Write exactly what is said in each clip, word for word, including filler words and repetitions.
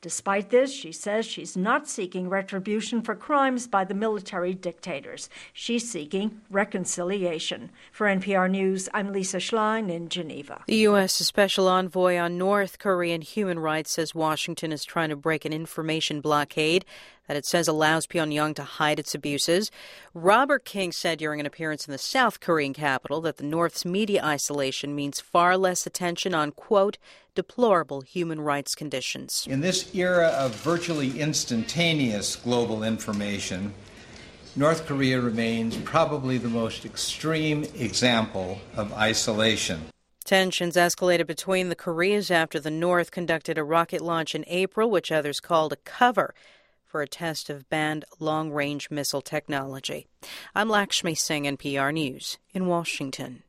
Despite this, she says she's not seeking retribution for crimes by the military dictators. She's seeking reconciliation. For N P R News, I'm Lisa Schlein in Geneva. The U S Special Envoy on North Korean human rights says Washington is trying to break an information blockade that it says allows Pyongyang to hide its abuses. Robert King said during an appearance in the South Korean capital that the North's media isolation means far less attention on, quote, deplorable human rights conditions. In this era of virtually instantaneous global information, North Korea remains probably the most extreme example of isolation. Tensions escalated between the Koreas after the North conducted a rocket launch in April, which others called a cover for a test of banned long-range missile technology. I'm Lakshmi Singh, N P R News in Washington.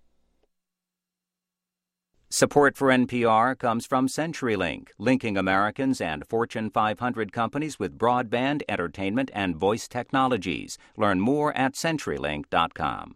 Support for N P R comes from CenturyLink, linking Americans and Fortune five hundred companies with broadband, entertainment, and voice technologies. Learn more at century link dot com.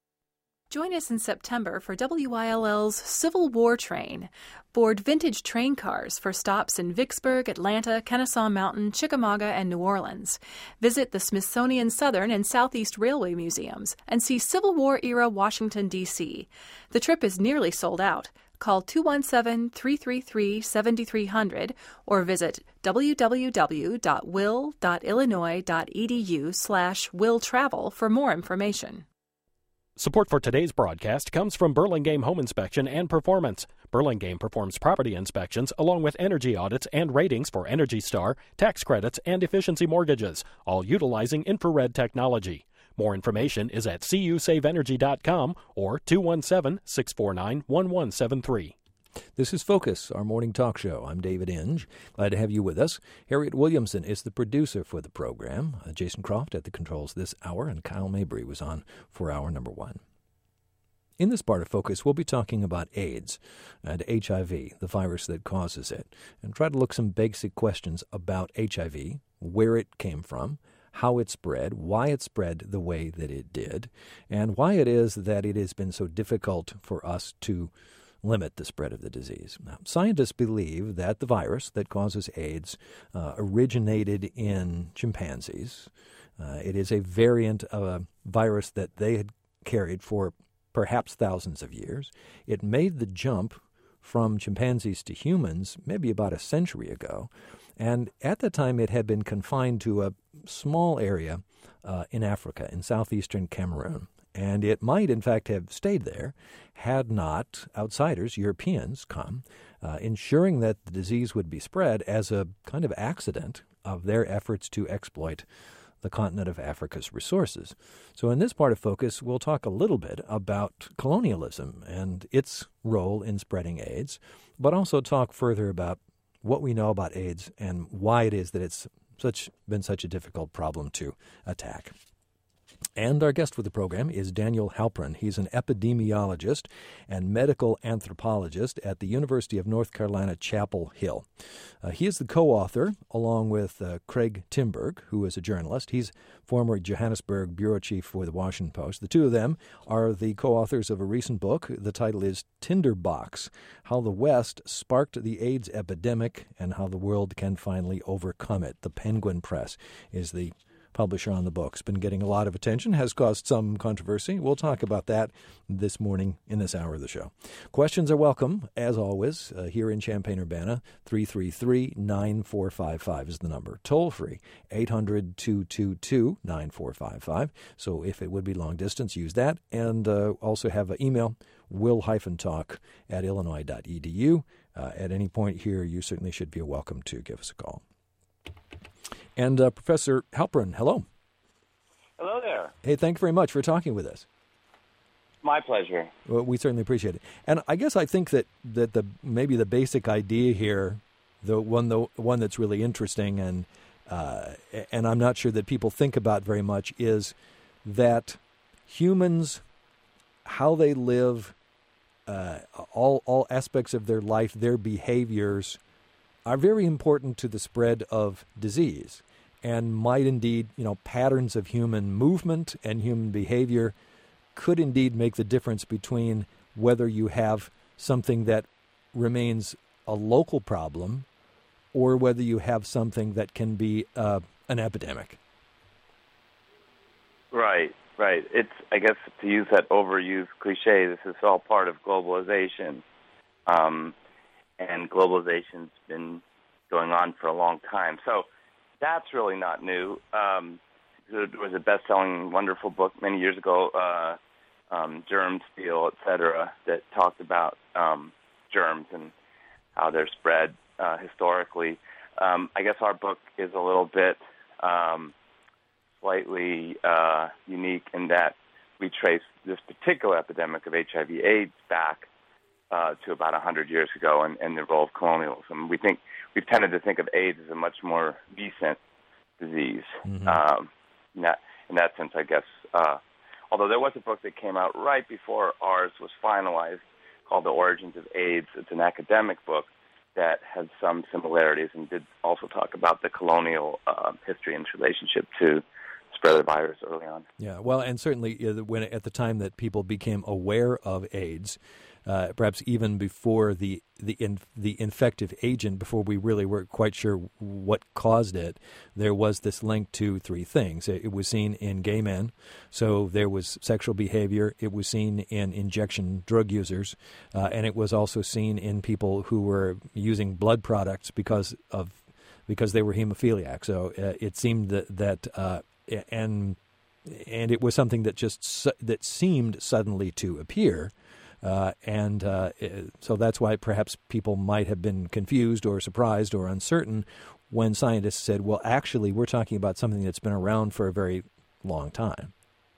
Join us in September for W I L L's Civil War Train. Board vintage train cars for stops in Vicksburg, Atlanta, Kennesaw Mountain, Chickamauga, and New Orleans. Visit the Smithsonian Southern and Southeast Railway Museums and see Civil War-era Washington, D C The trip is nearly sold out. Call two one seven, three three three, seven three zero zero or visit w w w dot will dot illinois dot e d u slash will travel for more information. Support for today's broadcast comes from Burlingame Home Inspection and Performance. Burlingame performs property inspections along with energy audits and ratings for Energy Star, tax credits, and efficiency mortgages, all utilizing infrared technology. More information is at c u save energy dot com or two one seven, six four nine, one one seven three. This is Focus, our morning talk show. I'm David Inge. Glad to have you with us. Harriet Williamson is the producer for the program. Uh, Jason Croft at the controls this hour, and Kyle Mabry was on for hour number one. In this part of Focus, we'll be talking about AIDS and H I V, the virus that causes it, and try to look some basic questions about H I V, where it came from, how it spread, why it spread the way that it did, and why it is that it has been so difficult for us to limit the spread of the disease. Now, scientists believe that the virus that causes AIDS uh, originated in chimpanzees. Uh, it is a variant of a virus that they had carried for perhaps thousands of years. It made the jump from chimpanzees to humans maybe about a century ago, and at that time it had been confined to a small area uh, in Africa, in southeastern Cameroon. And it might, in fact, have stayed there had not outsiders, Europeans, come, uh, ensuring that the disease would be spread as a kind of accident of their efforts to exploit the continent of Africa's resources. So in this part of Focus, we'll talk a little bit about colonialism and its role in spreading AIDS, but also talk further about what we know about AIDS and why it is that it's such been such a difficult problem to attack. And our guest for the program is Daniel Halperin. He's an epidemiologist and medical anthropologist at the University of North Carolina, Chapel Hill. Uh, he is the co-author, along with uh, Craig Timberg, who is a journalist. He's former Johannesburg bureau chief for the Washington Post. The two of them are the co-authors of a recent book. The title is Tinderbox: How the West Sparked the AIDS Epidemic and How the World Can Finally Overcome It. The Penguin Press is the publisher on the book. It's been getting a lot of attention, has caused some controversy. We'll talk about that this morning in this hour of the show. Questions are welcome, as always, uh, here in Champaign-Urbana. three three three, nine four five five is the number. Toll free, eight hundred, two two two, nine four five five. So if it would be long distance, use that. And uh, also have an email, will-talk at illinois dot e d u. Uh, at any point here, you certainly should be welcome to give us a call. And uh, Professor Halperin, hello. Hello there. Hey, thank you very much for talking with us. My pleasure. Well, we certainly appreciate it. And I guess I think that, that the maybe the basic idea here, the one the one that's really interesting and uh, and I'm not sure that people think about very much, is that humans, how they live, uh, all all aspects of their life, their behaviors, are very important to the spread of disease, and might indeed, you know, patterns of human movement and human behavior could indeed make the difference between whether you have something that remains a local problem or whether you have something that can be uh, an epidemic. Right, right. It's, I guess, to use that overused cliche, this is all part of globalization. Um, and globalization's been going on for a long time. So that's really not new. Um, there was a best-selling, wonderful book many years ago, uh, um, Germ Steel, et cetera, that talked about um, germs and how they're spread uh, historically. Um, I guess our book is a little bit um, slightly uh, unique in that we trace this particular epidemic of H I V AIDS back uh, to about one hundred years ago and, and the role of colonialism. We think we've tended to think of AIDS as a much more recent disease. Mm-hmm. Um, in, that, in that sense, I guess. Uh, although there was a book that came out right before ours was finalized called The Origins of AIDS. It's an academic book that had some similarities and did also talk about the colonial uh, history and its relationship to spread of the virus early on. Yeah, well, and certainly uh, when at the time that people became aware of AIDS, uh, perhaps even before the the in, the infective agent, before we really were quite sure what caused it, there was this link to three things. It was seen in gay men, so there was sexual behavior. It was seen in injection drug users, uh, and it was also seen in people who were using blood products because of because they were hemophiliac. So uh, it seemed that that uh, and and it was something that just su- that seemed suddenly to appear. Uh, and uh, so that's why perhaps people might have been confused or surprised or uncertain when scientists said, well, actually, we're talking about something that's been around for a very long time.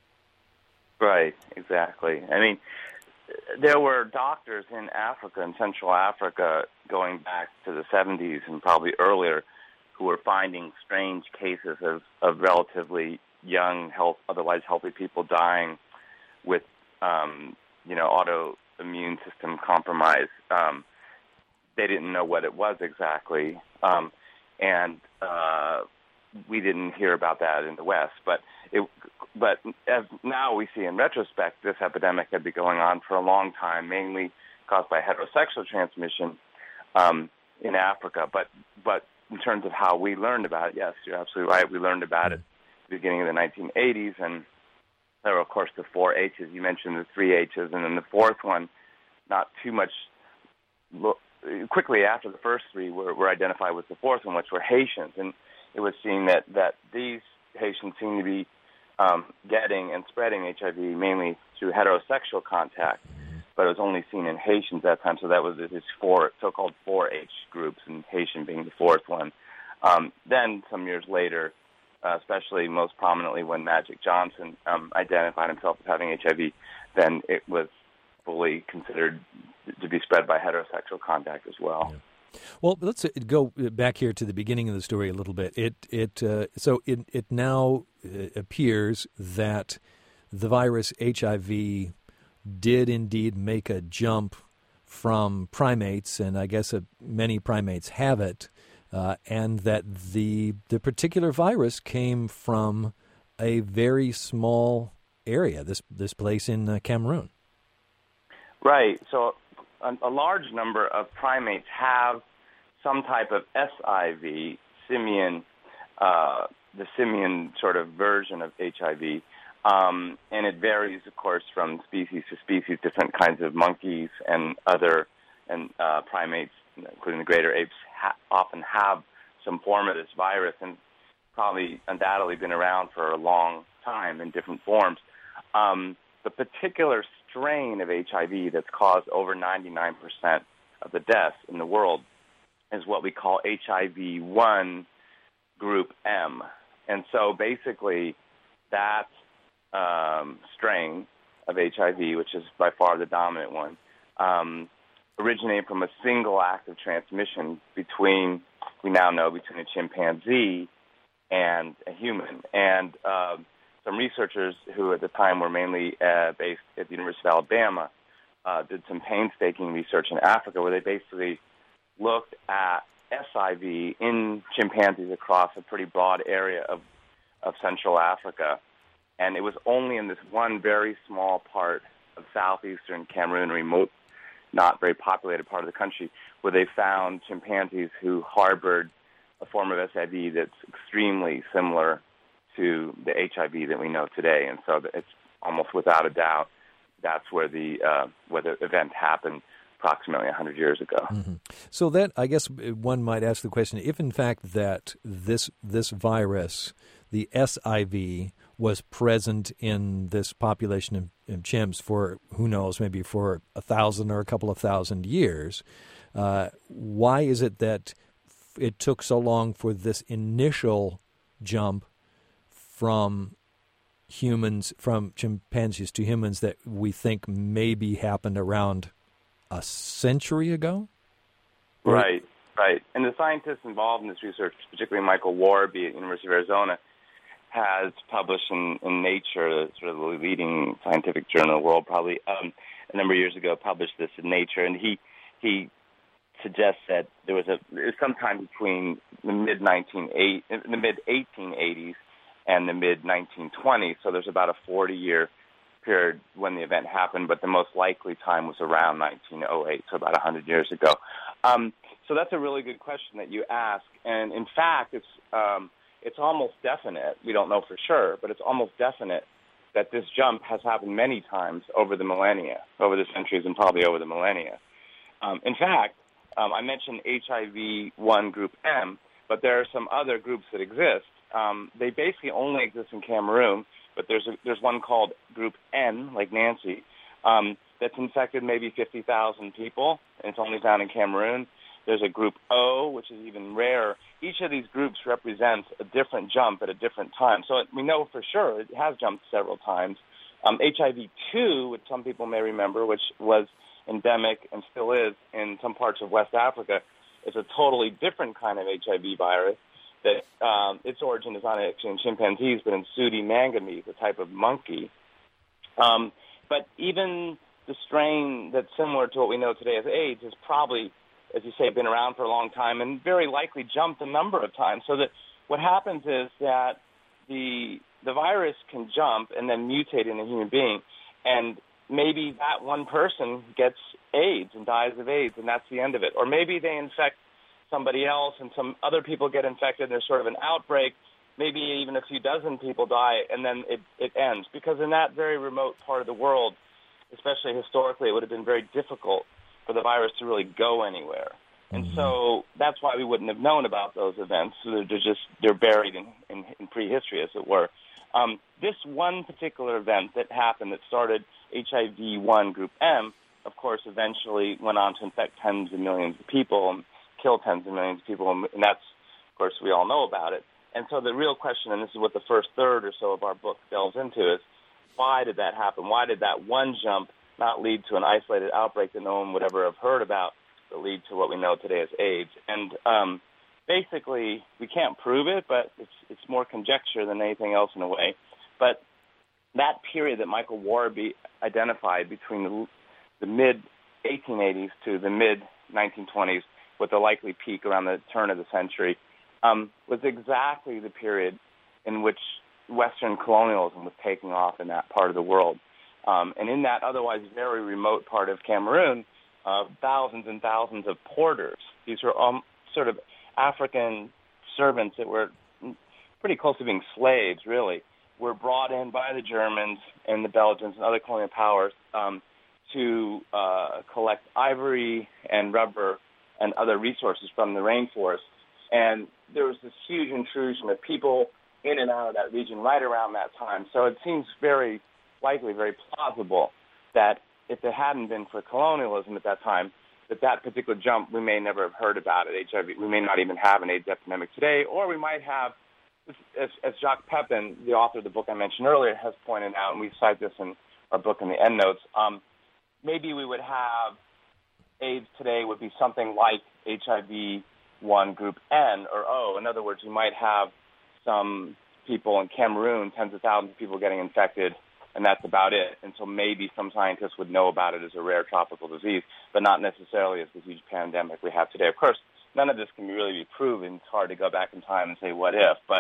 Right, exactly. I mean, there were doctors in Africa, in Central Africa, going back to the seventies and probably earlier, who were finding strange cases of, of relatively young, health, otherwise healthy people dying with um, you know, autoimmune system compromise. Um, they didn't know what it was exactly, um, and uh, we didn't hear about that in the West. But it, but as now we see in retrospect, this epidemic had been going on for a long time, mainly caused by heterosexual transmission um, in Africa. But but in terms of how we learned about it, yes, you're absolutely right. We learned about it at the beginning of the nineteen eighties, and there were, of course, the four H's. You mentioned the three H's, and then the fourth one, not too much look, quickly after the first three were, were identified with the fourth one, which were Haitians. And it was seen that, that these Haitians seem to be um, getting and spreading H I V mainly through heterosexual contact, but it was only seen in Haitians at that time, so that was these four so-called four H groups, and Haitian being the fourth one. Um, then, some years later, Uh, especially most prominently when Magic Johnson um, identified himself as having H I V, then it was fully considered to be spread by heterosexual contact as well. Yeah. Well, let's go back here to the beginning of the story a little bit. It it uh, so it it now appears that the virus H I V did indeed make a jump from primates, and I guess uh, many primates have it. Uh, and that the the particular virus came from a very small area, this this place in uh, Cameroon. Right. So a, a large number of primates have some type of S I V, simian, uh, the simian sort of version of H I V. Um, and it varies, of course, from species to species. Different kinds of monkeys and other and uh, primates, including the greater apes, ha- often have some form of this virus, and probably undoubtedly been around for a long time in different forms. Um, the particular strain of H I V that's caused over ninety-nine percent of the deaths in the world is what we call H I V one group M. And so basically that um, strain of H I V, which is by far the dominant one, um, originated from a single act of transmission between, we now know, between a chimpanzee and a human. And uh, some researchers who at the time were mainly uh, based at the University of Alabama uh, did some painstaking research in Africa where they basically looked at S I V in chimpanzees across a pretty broad area of, of Central Africa. And it was only in this one very small part of southeastern Cameroon, remote not very populated part of the country, where they found chimpanzees who harbored a form of S I V that's extremely similar to the H I V that we know today. And so it's almost without a doubt that's where the uh, where the event happened approximately one hundred years ago. Mm-hmm. So that, I guess one might ask the question, if in fact that this this virus, the S I V, was present in this population of, of chimps for, who knows, maybe for a thousand or a couple of thousand years, uh, why is it that it took so long for this initial jump from humans, from chimpanzees to humans, that we think maybe happened around a century ago? Right, right. And the scientists involved in this research, particularly Michael Warby at University of Arizona, has published in, in Nature, sort of the leading scientific journal in the world, probably um, a number of years ago, published this in Nature, and he he suggests that there was a sometime between the mid nineteen eighty, the mid eighteen eighties and the mid nineteen twenties. So there's about a forty year period when the event happened, but the most likely time was around nineteen oh eight, so about one hundred years ago. Um, so that's a really good question that you ask, and in fact, it's um, it's almost definite. We don't know for sure, but it's almost definite that this jump has happened many times over the millennia, over the centuries, and probably over the millennia. Um, in fact, um, I mentioned H I V one Group M, but there are some other groups that exist. Um, they basically only exist in Cameroon, but there's a, there's one called Group N, like Nancy, um, that's infected maybe fifty thousand people, and it's only found in Cameroon. There's a Group O, which is even rarer. Each of these groups represents a different jump at a different time. So it, we know for sure it has jumped several times. Um, H I V two, which some people may remember, which was endemic and still is in some parts of West Africa, is a totally different kind of H I V virus. That um, its origin is not actually in chimpanzees, but in Sudi manganese, a type of monkey. Um, but even the strain that's similar to what we know today as AIDS has probably, as you say, been around for a long time and very likely jumped a number of times. So that what happens is that the the virus can jump and then mutate in a human being, and maybe that one person gets AIDS and dies of AIDS, and that's the end of it. Or maybe they infect somebody else and some other people get infected, there's sort of an outbreak, maybe even a few dozen people die, and then it, it ends. Because in that very remote part of the world, especially historically, it would have been very difficult for the virus to really go anywhere. And mm-hmm. so that's why we wouldn't have known about those events. So they're just, they're buried in, in, in prehistory, as it were. Um, this one particular event that happened that started H I V one Group M, of course, eventually went on to infect tens of millions of people and kill tens of millions of people, and that's, of course, we all know about it. And so the real question, and this is what the first third or so of our book delves into, is why did that happen? Why did that one jump not lead to an isolated outbreak that no one would ever have heard about, but lead to what we know today as AIDS? And um, basically, we can't prove it, but it's it's more conjecture than anything else in a way. But that period that Michael Warby identified between the, the mid eighteen eighties to the mid nineteen twenties, with the likely peak around the turn of the century, um, was exactly the period in which Western colonialism was taking off in that part of the world. Um, and in that otherwise very remote part of Cameroon, uh, thousands and thousands of porters, these were um, sort of African servants that were pretty close to being slaves, really, were brought in by the Germans and the Belgians and other colonial powers um, to uh, collect ivory and rubber and other resources from the rainforest. And there was this huge intrusion of people in and out of that region right around that time. So it seems very likely, very plausible that if it hadn't been for colonialism at that time, that that particular jump, we may never have heard about it. H I V, we may not even have an AIDS epidemic today, or we might have, as, as Jacques Pepin, the author of the book I mentioned earlier, has pointed out, and we cite this in our book in the endnotes, um, maybe we would have AIDS today would be something like H I V one Group N or O. In other words, you might have some people in Cameroon, tens of thousands of people getting infected, and that's about it. And so maybe some scientists would know about it as a rare tropical disease, but not necessarily as the huge pandemic we have today. Of course, none of this can really be proven. It's hard to go back in time and say what if, but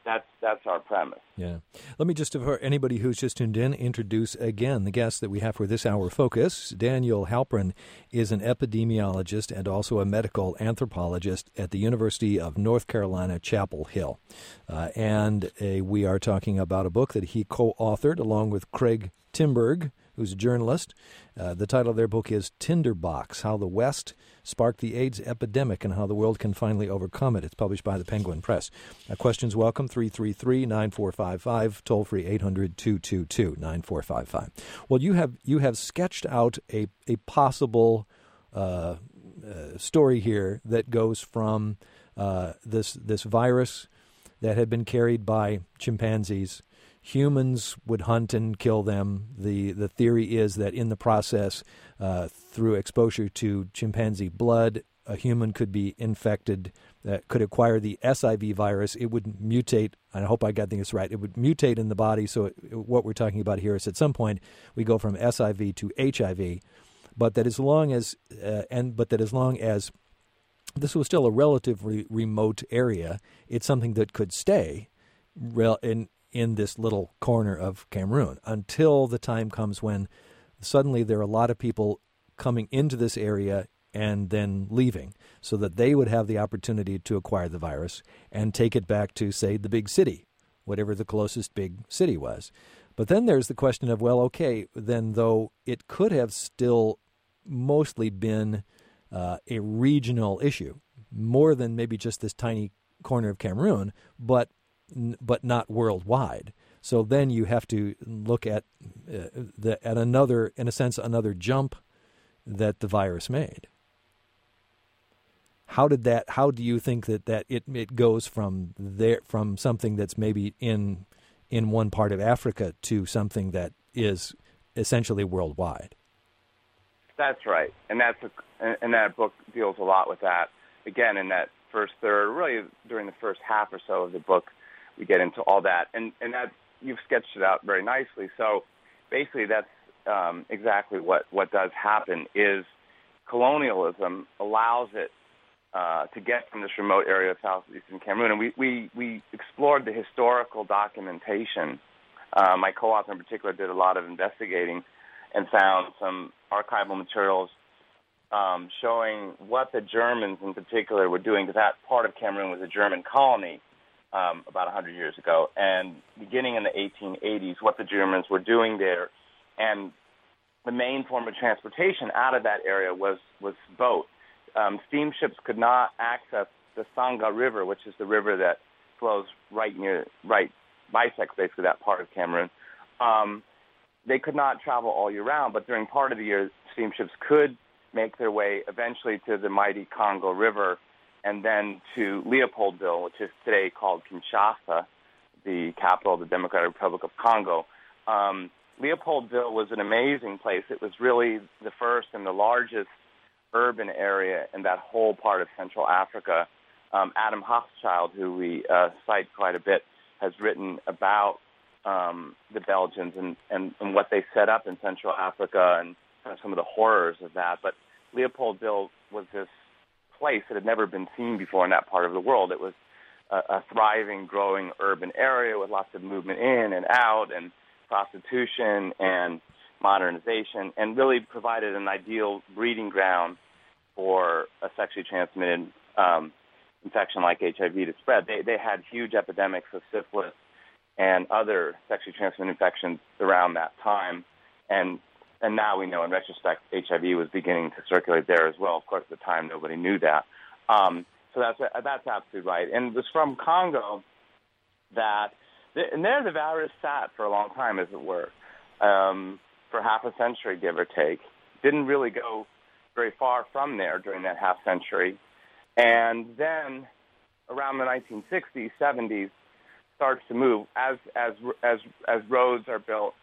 that's that's our premise. Yeah. Let me just, for anybody who's just tuned in, introduce again the guest that we have for this hour focus. Daniel Halprin is an epidemiologist and also a medical anthropologist at the University of North Carolina, Chapel Hill. Uh, and uh, we are talking about a book that he co-authored along with Craig Timberg, who's a journalist. Uh, the title of their book is Tinderbox, How the West Sparked the AIDS Epidemic and How the World Can Finally Overcome It. It's published by the Penguin Press. Uh, questions welcome, three three three, nine four five five, toll-free eight hundred, two two two, nine four five five. Well, you have you have sketched out a, a possible uh, uh, story here that goes from uh, this this virus that had been carried by chimpanzees. Humans would hunt and kill them. The the theory is that in the process, uh, through exposure to chimpanzee blood, a human could be infected, uh, could acquire the S I V virus. It would mutate. I hope I got this right. It would mutate in the body. So it, what we're talking about here is at some point we go from S I V to H I V, but that as long as uh, and but that as long as this was still a relatively remote area, it's something that could stay rel- in. in this little corner of Cameroon until the time comes when suddenly there are a lot of people coming into this area and then leaving so that they would have the opportunity to acquire the virus and take it back to, say, the big city, whatever the closest big city was. But then there's the question of, well, okay, then though it could have still mostly been uh, a regional issue, more than maybe just this tiny corner of Cameroon, but but not worldwide. So then you have to look at uh, the, at another, in a sense, another jump that the virus made. How did that? How do you think that, that it it goes from there, from something that's maybe in in one part of Africa to something that is essentially worldwide? That's right, and that's a, and that book deals a lot with that. Again, in that first third, really during the first half or so of the book, we get into all that, and and that you've sketched it out very nicely. So basically, that's um, exactly what, what does happen. Is colonialism allows it uh, to get from this remote area of southeastern Cameroon, and we we, we explored the historical documentation. Uh, my co-author in particular did a lot of investigating and found some archival materials um, showing what the Germans in particular were doing, because that part of Cameroon was a German colony. Um, about one hundred years ago, and beginning in the eighteen eighties, what the Germans were doing there. And the main form of transportation out of that area was, was boat. Um, steamships could not access the Sangha River, which is the river that flows right near, right, bisects basically that part of Cameroon. Um, they could not travel all year round, but during part of the year, steamships could make their way eventually to the mighty Congo River, and then to Leopoldville, which is today called Kinshasa, the capital of the Democratic Republic of Congo. Um, Leopoldville was an amazing place. It was really the first and the largest urban area in that whole part of Central Africa. Um, Adam Hochschild, who we uh, cite quite a bit, has written about um, the Belgians and, and, and what they set up in Central Africa and kind of some of the horrors of that. But Leopoldville was this place that had never been seen before in that part of the world. It was a, a thriving, growing urban area with lots of movement in and out and prostitution and modernization, and really provided an ideal breeding ground for a sexually transmitted um, infection like H I V to spread. They, they had huge epidemics of syphilis and other sexually transmitted infections around that time, and And now we know, in retrospect, H I V was beginning to circulate there as well. Of course, at the time, nobody knew that. Um, so that's that's absolutely right. And it was from Congo that, and there the virus sat for a long time, as it were, um, for half a century, give or take. Didn't really go very far from there during that half century. And then around the nineteen sixties, seventies, starts to move as as as as roads are built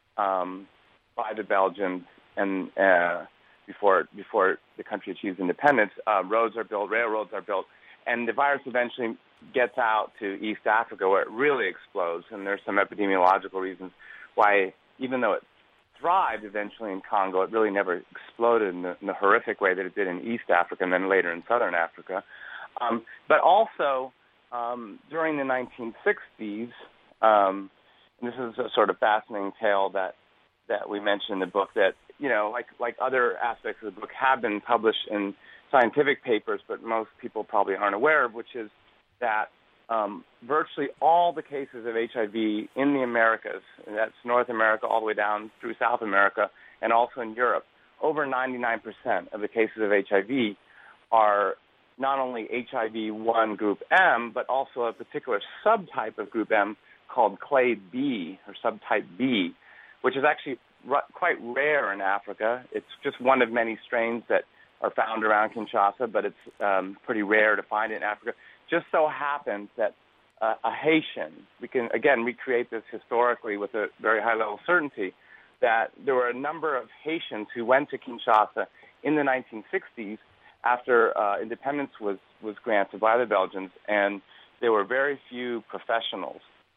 um, by the Belgians, and uh, before before the country achieves independence, uh, roads are built, railroads are built, and the virus eventually gets out to East Africa, where it really explodes. And there's some epidemiological reasons why, even though it thrived eventually in Congo, it really never exploded in the, in the horrific way that it did in East Africa and then later in Southern Africa. Um, but also, um, during the nineteen sixties, um, and this is a sort of fascinating tale that, that we mentioned in the book that, you know, like, like other aspects of the book have been published in scientific papers, but most people probably aren't aware of, which is that um, virtually all the cases of H I V in the Americas, and that's North America all the way down through South America, and also in Europe, over ninety-nine percent of the cases of H I V are not only H I V one group M, but also a particular subtype of group M called clade B, or subtype B, which is actually r- quite rare in Africa. It's just one of many strains that are found around Kinshasa, but it's um, pretty rare to find it in Africa. Just so happens that uh, a Haitian, we can, again, recreate this historically with a very high level of certainty, that there were a number of Haitians who went to Kinshasa in the nineteen sixties after uh, independence was, was granted by the Belgians, and there were very few professionals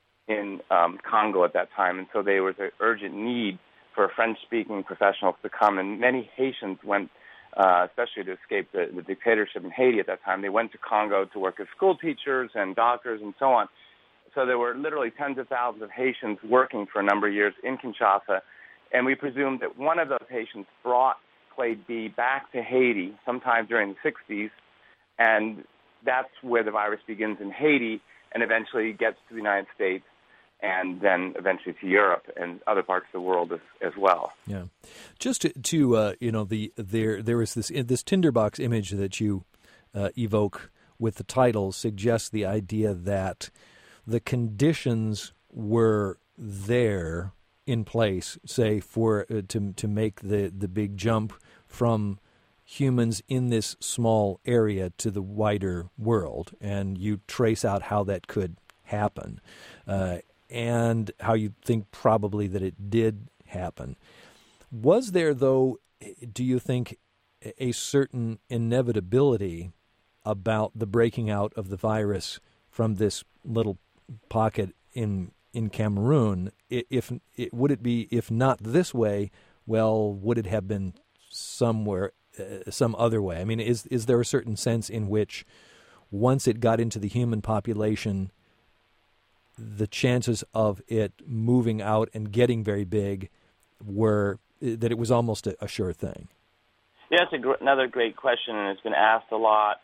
in um, Congo at that time, and so there was an urgent need for French-speaking professionals to come, and many Haitians went, uh, especially to escape the, the dictatorship in Haiti at that time, they went to Congo to work as school teachers and doctors and so on. So there were literally tens of thousands of Haitians working for a number of years in Kinshasa, and we presume that one of those Haitians brought clade B back to Haiti sometime during the sixties, and that's where the virus begins in Haiti and eventually gets to the United States and then eventually to Europe and other parts of the world as, as well. Yeah, just to, to uh, you know, the there there is this this tinderbox image that you uh, evoke with the title suggests the idea that the conditions were there in place, say, for uh, to to make the, the big jump from humans in this small area to the wider world, and you trace out how that could happen, uh, and how you think probably that it did happen. Was there, though, do you think, a certain inevitability about the breaking out of the virus from this little pocket in in Cameroon? If it, would it be, if not this way, well, would it have been somewhere, uh, some other way? I mean, is is there a certain sense in which once it got into the human population, the chances of it moving out and getting very big were, that it was almost a, a sure thing? Yeah, it's a gr- another great question, and it's been asked a lot.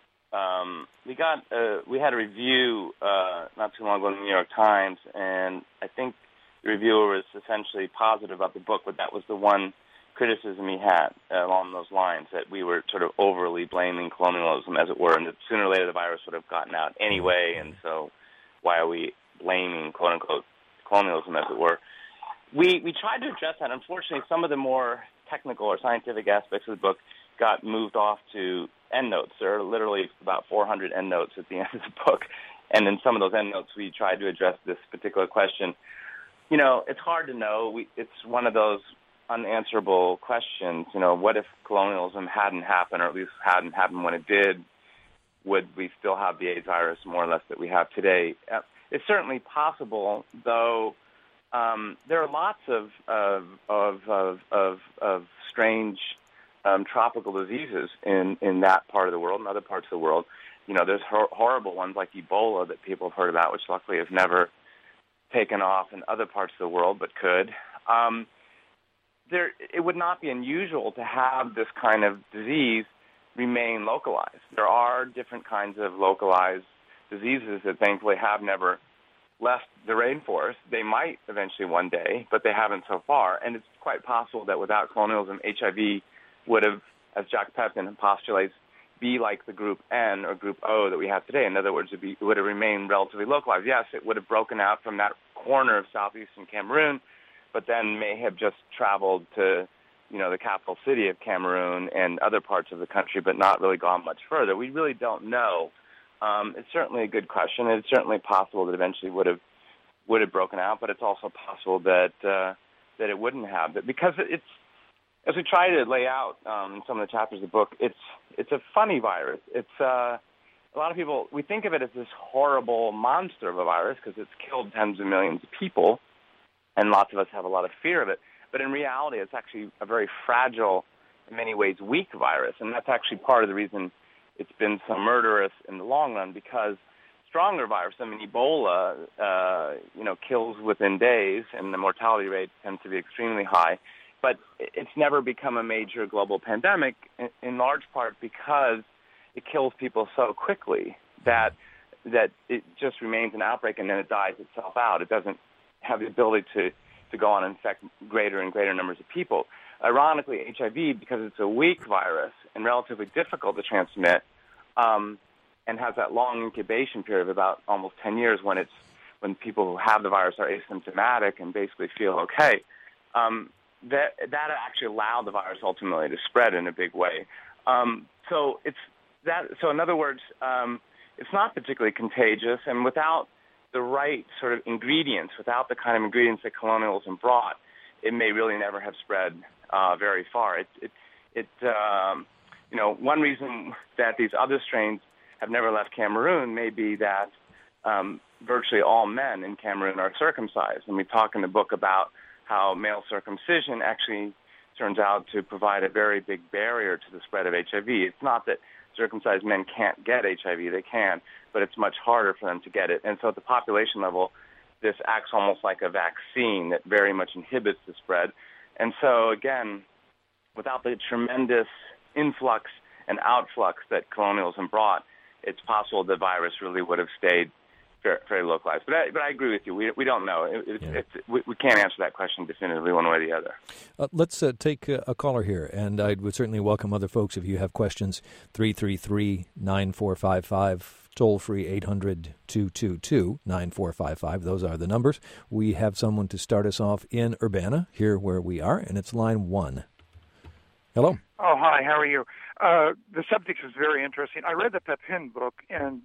Um, we got uh, we had a review uh, not too long ago in the New York Times, and I think the reviewer was essentially positive about the book, but that was the one criticism he had uh, along those lines, that we were sort of overly blaming colonialism, as it were, and that sooner or later the virus would have gotten out anyway, and so why are we blaming, quote-unquote, colonialism, as it were. We we tried to address that. Unfortunately, some of the more technical or scientific aspects of the book got moved off to endnotes. There are literally about four hundred endnotes at the end of the book, and in some of those endnotes we tried to address this particular question. You know, it's hard to know. We, it's one of those unanswerable questions. You know, what if colonialism hadn't happened, or at least hadn't happened when it did? Would we still have the AIDS virus more or less that we have today? Uh, it's certainly possible, though. Um, there are lots of of of of, of, of strange um, tropical diseases in, in that part of the world and other parts of the world. You know, there's hor- horrible ones like Ebola that people have heard about, which luckily has never taken off in other parts of the world, but could. Um, there, it would not be unusual to have this kind of disease remain localized. There are different kinds of localized diseases that thankfully have never left the rainforest. They might eventually one day, but they haven't so far. And it's quite possible that without colonialism, H I V would have, as Jack Pepin postulates, be like the group N or group O that we have today. In other words, it, be, it would have remained relatively localized. Yes, it would have broken out from that corner of southeastern Cameroon, but then may have just traveled to, you know, the capital city of Cameroon and other parts of the country, but not really gone much further. We really don't know. Um, it's certainly a good question. It's certainly possible that eventually would have would have broken out, but it's also possible that uh, that it wouldn't have. But because it's, as we try to lay out um, in some of the chapters of the book, it's it's a funny virus. It's uh, a lot of people, we think of it as this horrible monster of a virus because it's killed tens of millions of people, and lots of us have a lot of fear of it. But in reality, it's actually a very fragile, in many ways, weak virus, and that's actually part of the reason it's been so murderous in the long run, because stronger virus. I mean, Ebola, uh, you know, kills within days, and the mortality rate tends to be extremely high. But it's never become a major global pandemic, in, in large part because it kills people so quickly that that it just remains an outbreak and then it dies itself out. It doesn't have the ability to, to go on and infect greater and greater numbers of people. Ironically, H I V, because it's a weak virus and relatively difficult to transmit, um, and has that long incubation period of about almost ten years when it's when people who have the virus are asymptomatic and basically feel okay, um, that that actually allowed the virus ultimately to spread in a big way. Um, so it's that. So in other words, um, it's not particularly contagious, and without the right sort of ingredients, without the kind of ingredients that colonialism brought, it may really never have spread uh, very far. It, it, it um, you know, one reason that these other strains have never left Cameroon may be that um, virtually all men in Cameroon are circumcised, and we talk in the book about how male circumcision actually turns out to provide a very big barrier to the spread of H I V. It's not that circumcised men can't get H I V, they can, but it's much harder for them to get it. And so at the population level, this acts almost like a vaccine that very much inhibits the spread. And so, again, without the tremendous influx and outflux that colonialism brought, it's possible the virus really would have stayed very, very localized. But I, but I agree with you. We we don't know. It, it, yeah. it's, we, we can't answer that question definitively one way or the other. Uh, let's uh, take a, a caller here, and I would certainly welcome other folks if you have questions. three three three, nine four five five, toll-free eight hundred, two two two, nine four five five. Those are the numbers. We have someone to start us off in Urbana, here where we are, and it's line one. Hello. Oh, hi. How are you? Uh, the subject is very interesting. I read the Pepin book, and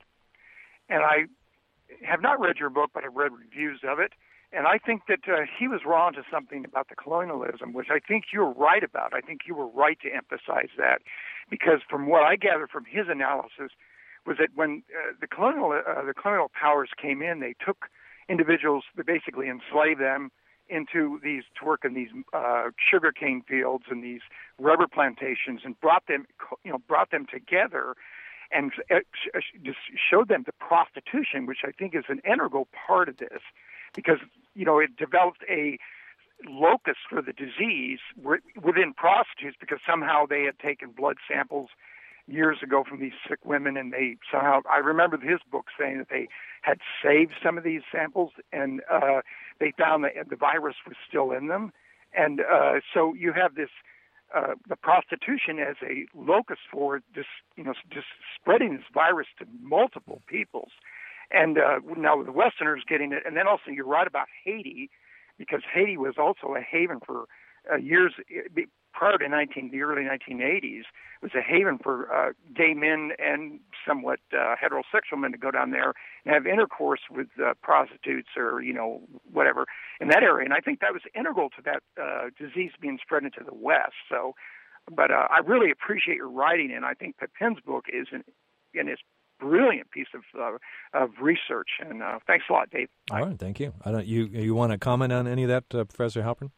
and I have not read your book, but I've read reviews of it. And I think that uh, he was wrong to something about the colonialism, which I think you're right about. I think you were right to emphasize that, because from what I gathered from his analysis was that when uh, the colonial uh, the colonial powers came in, they took individuals, they basically enslaved them into these to work in these uh, sugarcane fields and these rubber plantations, and brought them, you know, brought them together, and just showed them the prostitution, which I think is an integral part of this, because you know it developed a locus for the disease within prostitutes, because somehow they had taken blood samples years ago from these sick women, and they somehow, I remember his book saying that they had saved some of these samples, and uh, they found that the virus was still in them. And uh, so you have this, uh, the prostitution as a locus for this, you know, just spreading this virus to multiple peoples. And uh, now the Westerners getting it, and then also you're right about Haiti, because Haiti was also a haven for uh, years prior to nineteen, the early nineteen eighties, was a haven for uh, gay men and somewhat uh, heterosexual men to go down there and have intercourse with uh, prostitutes or, you know, whatever in that area. And I think that was integral to that uh, disease being spread into the West. So, but uh, I really appreciate your writing, and I think Pepin's book is an, and it's brilliant piece of uh, of research. And uh, thanks a lot, Dave. All right, thank you. I don't, you you want to comment on any of that, uh, Professor Halpern?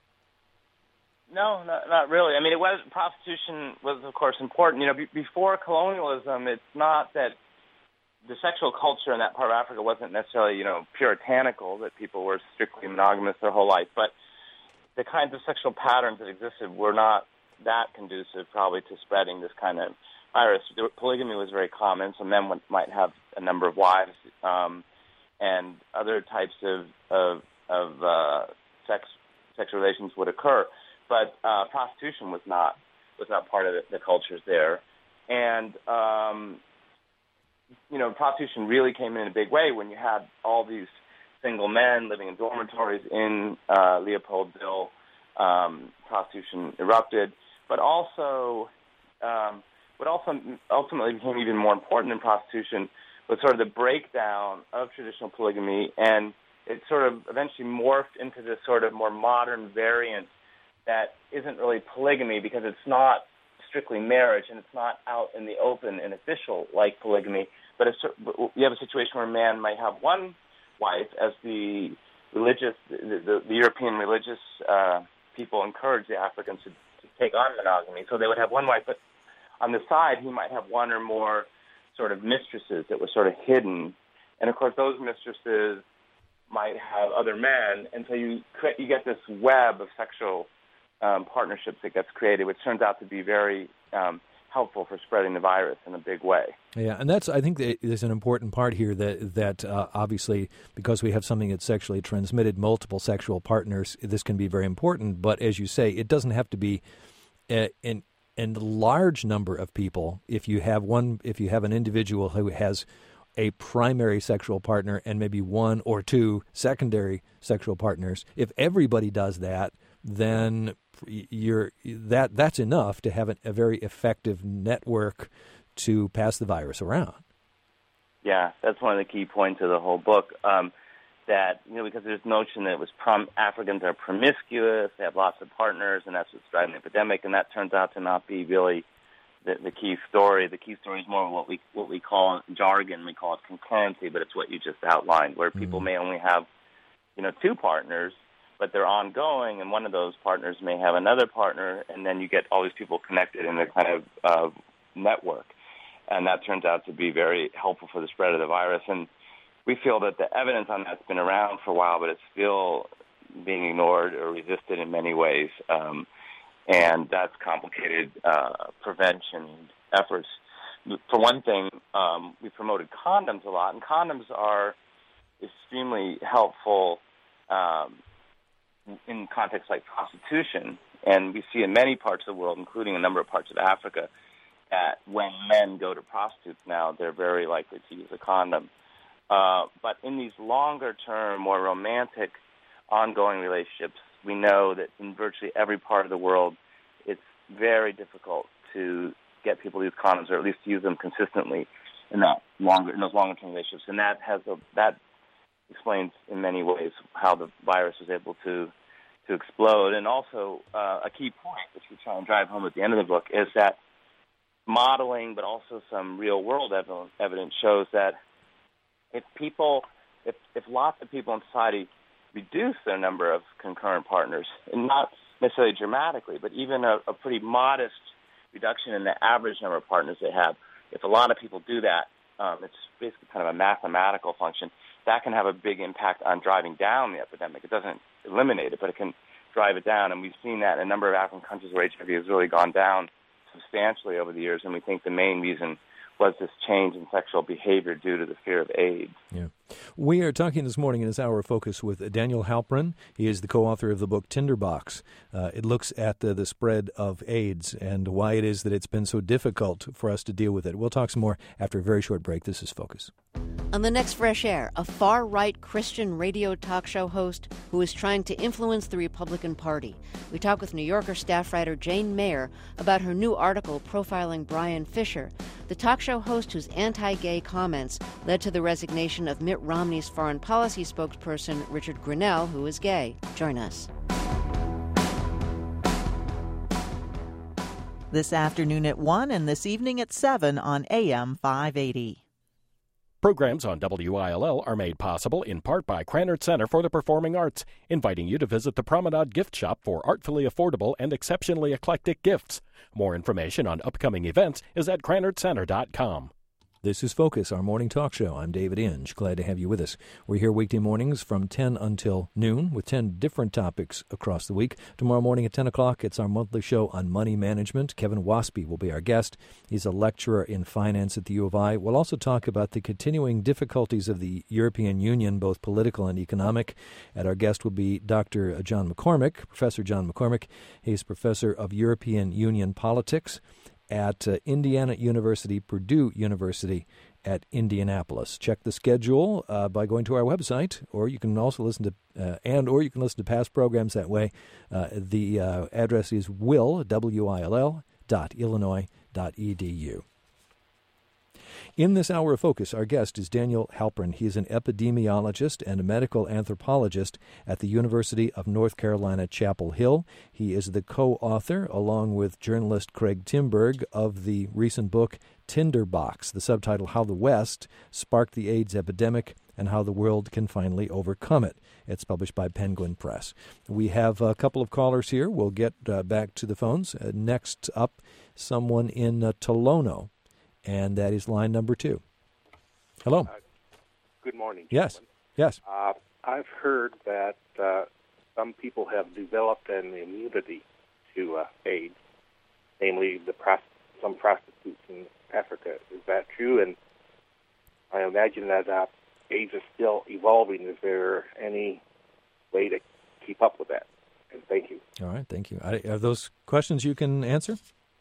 No, not, not really. I mean, it was prostitution was, of course, important. You know, be, before colonialism, it's not that the sexual culture in that part of Africa wasn't necessarily, you know, puritanical, that people were strictly monogamous their whole life, but the kinds of sexual patterns that existed were not that conducive, probably, to spreading this kind of virus. Polygamy was very common, so men would, might have a number of wives, um, and other types of of, of uh, sex sex relations would occur. But uh, prostitution was not was not part of the, the cultures there, and um, you know, prostitution really came in a big way when you had all these single men living in dormitories in uh, Leopoldville. Um, prostitution erupted, but also um, what also ultimately became even more important in prostitution was sort of the breakdown of traditional polygamy, and it sort of eventually morphed into this sort of more modern variant that isn't really polygamy, because it's not strictly marriage and it's not out in the open and official like polygamy, but it's, you have a situation where a man might have one wife, as the religious, the, the, the European religious uh, people encouraged the Africans to, to take on monogamy. So they would have one wife, but on the side he might have one or more sort of mistresses that were sort of hidden, And, of course, those mistresses might have other men, and so you you get this web of sexual um, partnerships that gets created, which turns out to be very um, helpful for spreading the virus in a big way. Yeah, and that's, I think there's an important part here that, that uh, obviously, because we have something that's sexually transmitted, multiple sexual partners, this can be very important. But as you say, it doesn't have to be a, an, an large number of people. If you have one, if you have an individual who has a primary sexual partner and maybe one or two secondary sexual partners, if everybody does that, then you're that that's enough to have a, a very effective network to pass the virus around. Yeah, that's one of the key points of the whole book. Um, that you know, because there's notion that it was prom- Africans are promiscuous, they have lots of partners, and that's what's driving the epidemic. And that turns out to not be really the, the key story. The key story is more of what we what we call jargon. We call it concurrency, but it's what you just outlined, where people mm-hmm. may only have you know two partners, but they're ongoing, and one of those partners may have another partner, and then you get all these people connected in a kind of uh, network. And that turns out to be very helpful for the spread of the virus. And we feel that the evidence on that's been around for a while, but it's still being ignored or resisted in many ways. Um, and that's complicated uh, prevention efforts. For one thing, um, we promoted condoms a lot, and condoms are extremely helpful um, in contexts like prostitution. And we see in many parts of the world, including a number of parts of Africa, that when men go to prostitutes now, they're very likely to use a condom. Uh, but in these longer-term, more romantic, ongoing relationships, we know that in virtually every part of the world, it's very difficult to get people to use condoms, or at least to use them consistently in that longer, in those longer-term relationships. And that has a, that explains in many ways how the virus was able to to explode. And also, uh, a key point, which we try and drive home at the end of the book, is that modeling, but also some real-world evidence shows that if people, if, if lots of people in society reduce their number of concurrent partners, and not necessarily dramatically, but even a, a pretty modest reduction in the average number of partners they have, if a lot of people do that, um, it's basically kind of a mathematical function, that can have a big impact on driving down the epidemic. It doesn't eliminate it, but it can drive it down, and we've seen that in a number of African countries where H I V has really gone down substantially over the years, and we think the main reason was this change in sexual behavior due to the fear of AIDS. Yeah. We are talking this morning in this hour of focus with Daniel Halperin. He is the co-author of the book Tinderbox. Uh, it looks at the, the spread of AIDS and why it is that it's been so difficult for us to deal with it. We'll talk some more after a very short break. This is Focus. On the next Fresh Air, a far-right Christian radio talk show host who is trying to influence the Republican Party. We talk with New Yorker staff writer Jane Mayer about her new article profiling Brian Fisher, the talk show host whose anti-gay comments led to the resignation of Mitt Romney's foreign policy spokesperson Richard Grenell, who is gay. Join us. This afternoon at one and this evening at seven on A M five eighty. Programs on W I L L are made possible in part by Krannert Center for the Performing Arts, inviting you to visit the Promenade Gift Shop for artfully affordable and exceptionally eclectic gifts. More information on upcoming events is at krannert center dot com. This is Focus, our morning talk show. I'm David Inge. Glad to have you with us. We're here weekday mornings from ten until noon with ten different topics across the week. Tomorrow morning at ten o'clock, it's our monthly show on money management. Kevin Waspie will be our guest. He's a lecturer in finance at the U of I. We'll also talk about the continuing difficulties of the European Union, both political and economic. And our guest will be Doctor John McCormick, Professor John McCormick. He's professor of European Union politics at uh, Indiana University, Purdue University at Indianapolis. Check the schedule uh, by going to our website, or you can also listen to, uh, and or you can listen to past programs that way. Uh, the uh, address is will, W I L L, dot Illinois dot E D U. In this hour of focus, our guest is Daniel Halperin. He is an epidemiologist and a medical anthropologist at the University of North Carolina, Chapel Hill. He is the co-author, along with journalist Craig Timberg, of the recent book Tinderbox, the subtitle How the West Sparked the AIDS Epidemic and How the World Can Finally Overcome It. It's published by Penguin Press. We have a couple of callers here. We'll get uh, back to the phones. Uh, next up, someone in uh, Tolono. And that is line number two. Hello. Good morning. Yes. Gentlemen. Yes. Uh, I've heard that uh, some people have developed an immunity to uh, AIDS, namely the prost- some prostitutes in Africa. Is that true? And I imagine that uh, AIDS is still evolving. Is there any way to keep up with that? And thank you. All right, thank you. Are those questions you can answer?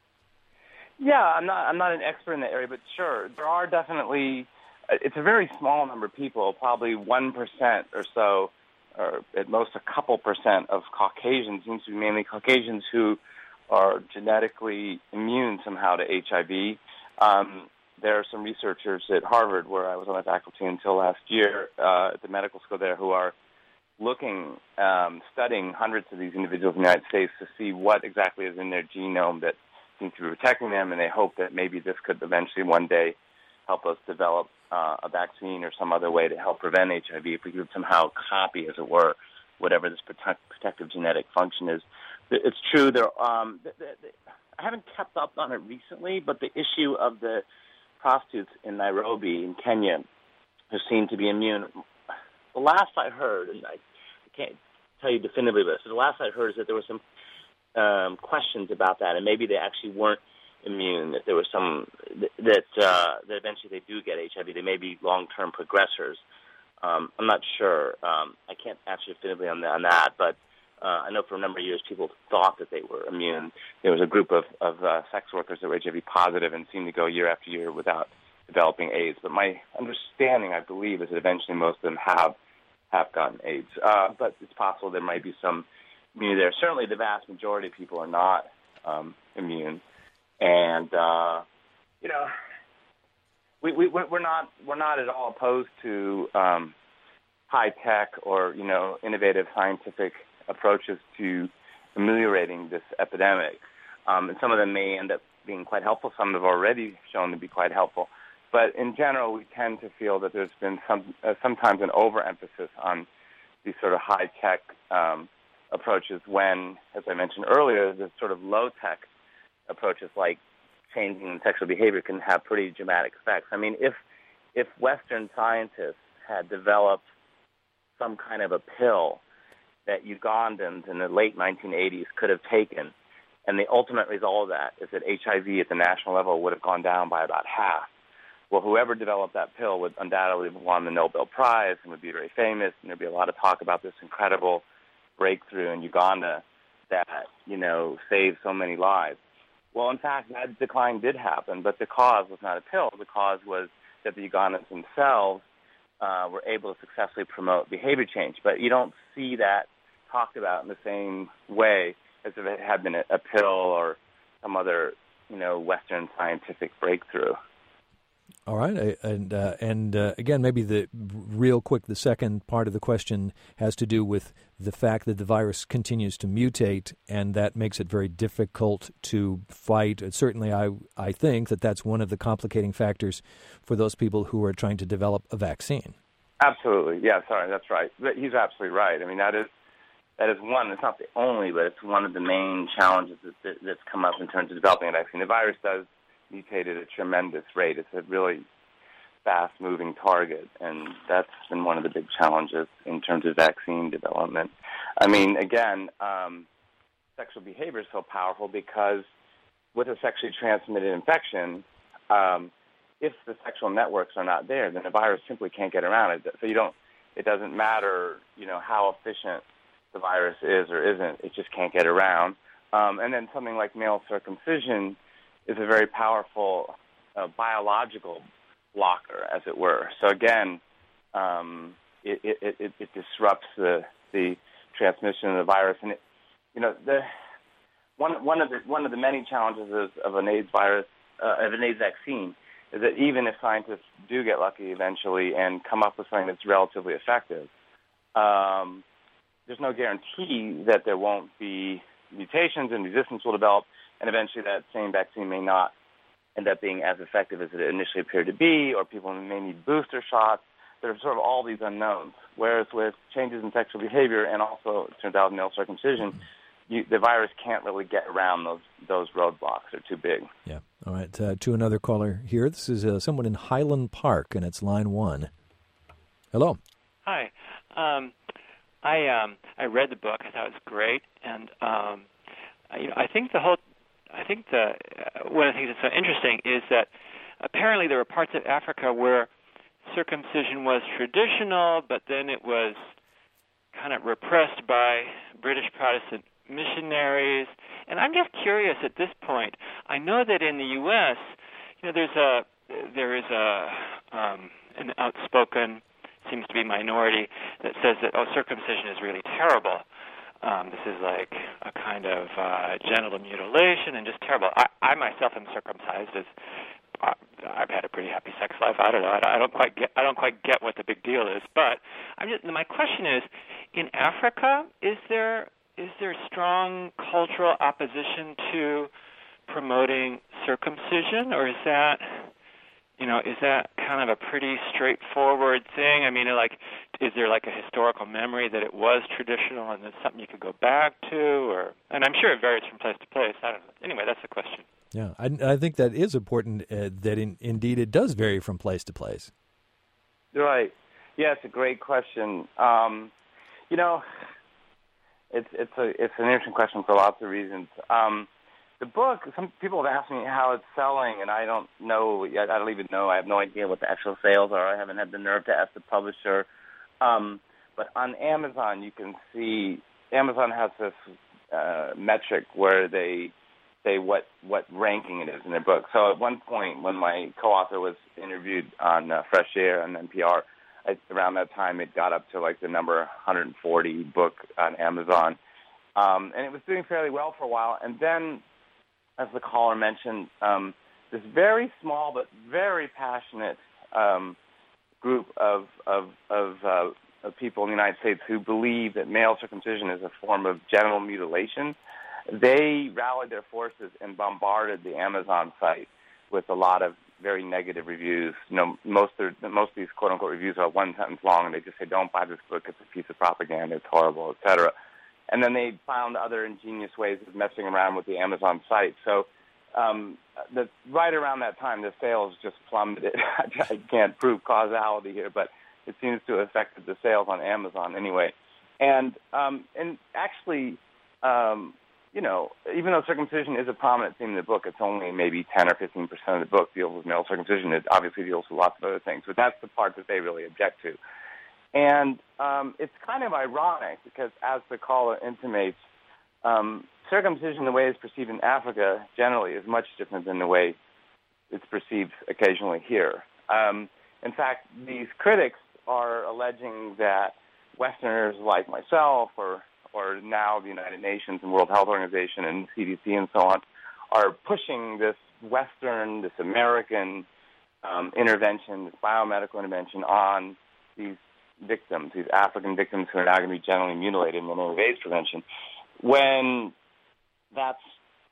Yeah, I'm not. I'm not an expert in that area, but sure, there are definitely. It's a very small number of people, probably one percent or so, or at most a couple percent of Caucasians, seems to be mainly Caucasians who are genetically immune somehow to H I V. Um, there are some researchers at Harvard, where I was on the faculty until last year, uh, at the medical school there, who are looking, um, studying hundreds of these individuals in the United States to see what exactly is in their genome that seems to be protecting them, and they hope that maybe this could eventually one day help us develop uh, a vaccine or some other way to help prevent H I V if we could somehow copy, as it were, whatever this protect, protective genetic function is. It's true. There, um, the, the, the, I haven't kept up on it recently, but the issue of the prostitutes in Nairobi in Kenya who seem to be immune, the last I heard, and I can't tell you definitively this, but the last I heard is that there were some um, questions about that, and maybe they actually weren't immune, that there was some, that uh, that eventually they do get H I V. They may be long-term progressors. Um, I'm not sure. Um, I can't answer definitively on, the, on that, but uh, I know for a number of years people thought that they were immune. There was a group of, of uh, sex workers that were H I V positive and seemed to go year after year without developing AIDS. But my understanding, I believe, is that eventually most of them have have gotten AIDS. Uh, but it's possible there might be some immunity there. Certainly the vast majority of people are not um, immune. And, uh, you know, we, we, we're not we're not at all opposed to um, high-tech or, you know, innovative scientific approaches to ameliorating this epidemic. Um, and some of them may end up being quite helpful. Some have already shown to be quite helpful. But in general, we tend to feel that there's been some uh, sometimes an overemphasis on these sort of high-tech um, approaches when, as I mentioned earlier, the sort of low-tech approaches like changing in sexual behavior can have pretty dramatic effects. I mean, if if Western scientists had developed some kind of a pill that Ugandans in the late nineteen eighties could have taken, and the ultimate result of that is that H I V at the national level would have gone down by about half. Well, whoever developed that pill would undoubtedly have won the Nobel Prize and would be very famous, and there'd be a lot of talk about this incredible breakthrough in Uganda that, you know, saved so many lives. Well, in fact, that decline did happen, but the cause was not a pill. The cause was that the Ugandans themselves uh, were able to successfully promote behavior change. But you don't see that talked about in the same way as if it had been a, a pill or some other, you know, Western scientific breakthrough. All right, and uh, and uh, again, maybe the real quick, the second part of the question has to do with the fact that the virus continues to mutate, and that makes it very difficult to fight. Certainly, I I think that that's one of the complicating factors for those people who are trying to develop a vaccine. Absolutely, yeah. Sorry, that's right. He's absolutely right. I mean, that is that is one. It's not the only, but it's one of the main challenges that, that, that's come up in terms of developing a vaccine. The virus does mutate at a tremendous rate. It's a really fast-moving target, and that's been one of the big challenges in terms of vaccine development. I mean, again, um, sexual behavior is so powerful because with a sexually transmitted infection, um, if the sexual networks are not there, then the virus simply can't get around it. So you don't. It doesn't matter, you know, how efficient the virus is or isn't. It just can't get around. Um, and then something like male circumcision is a very powerful uh, biological blocker, as it were. So again, um, it, it, it, it disrupts the, the transmission of the virus, and it, you know, the one one of the one of the many challenges of, of an AIDS virus, uh, of an AIDS vaccine, is that even if scientists do get lucky eventually and come up with something that's relatively effective, um, there's no guarantee that there won't be mutations and resistance will develop. And eventually that same vaccine may not end up being as effective as it initially appeared to be, or people may need booster shots. There are sort of all these unknowns. Whereas with changes in sexual behavior and also, it turns out, male circumcision, you, the virus can't really get around those those roadblocks. They're too big. Yeah. All right. Uh, to another caller here. This is uh, someone in Highland Park, and it's line one. Hello. Hi. Um, I um, I read the book. I thought it was great, and um, I, you know, I think the whole, I think the uh, one of the things that's so interesting is that apparently there were parts of Africa where circumcision was traditional, but then it was kind of repressed by British Protestant missionaries. And I'm just curious at this point. I know that in the U S, you know, there's a there is a um, an outspoken, seems to be minority, that says that oh, circumcision is really terrible. Um, this is like a kind of uh, genital mutilation and just terrible. I, I myself am circumcised. As uh, I've had a pretty happy sex life. I don't know. I don't quite get. I don't quite get what the big deal is. But I'm just. My question is, in Africa, is there is there strong cultural opposition to promoting circumcision, or is that, you know, is that kind of a pretty straightforward thing? I mean, like, is there like a historical memory that it was traditional and it's something you could go back to, or? And I'm sure it varies from place to place. I don't know. Anyway, that's the question. Yeah, I, I think that is important. Uh, that in, indeed it does vary from place to place. Right. Yeah, it's a great question. Um, you know, it's it's a it's an interesting question for lots of reasons. Um, The book, some people have asked me how it's selling, and I don't know. I don't even know. I have no idea what the actual sales are. I haven't had the nerve to ask the publisher. Um, but on Amazon, you can see Amazon has this uh, metric where they say what, what ranking it is in their book. So at one point, when my co-author was interviewed on uh, Fresh Air on N P R, I, around that time, it got up to like the number one hundred forty book on Amazon. Um, and it was doing fairly well for a while. And then, as the caller mentioned, um, this very small but very passionate um, group of of of, uh, of people in the United States who believe that male circumcision is a form of genital mutilation, they rallied their forces and bombarded the Amazon site with a lot of very negative reviews. You know, most of most of these quote unquote reviews are one sentence long, and they just say, "Don't buy this book; it's a piece of propaganda. It's horrible," et cetera. And then they found other ingenious ways of messing around with the Amazon site. So um, the, right around that time, the sales just plummeted. I can't prove causality here, but it seems to have affected the sales on Amazon anyway. And um, and actually, um, you know, even though circumcision is a prominent theme in the book, it's only maybe ten or fifteen percent of the book deals with male circumcision. It obviously deals with lots of other things, but that's the part that they really object to. And um, it's kind of ironic because, as the caller intimates, um, circumcision, the way it's perceived in Africa generally, is much different than the way it's perceived occasionally here. Um, in fact, these critics are alleging that Westerners like myself, or or now the United Nations and World Health Organization and C D C and so on, are pushing this Western, this American um, intervention, this biomedical intervention on these victims, these African victims who are now going to be generally mutilated in the name of AIDS prevention, when that's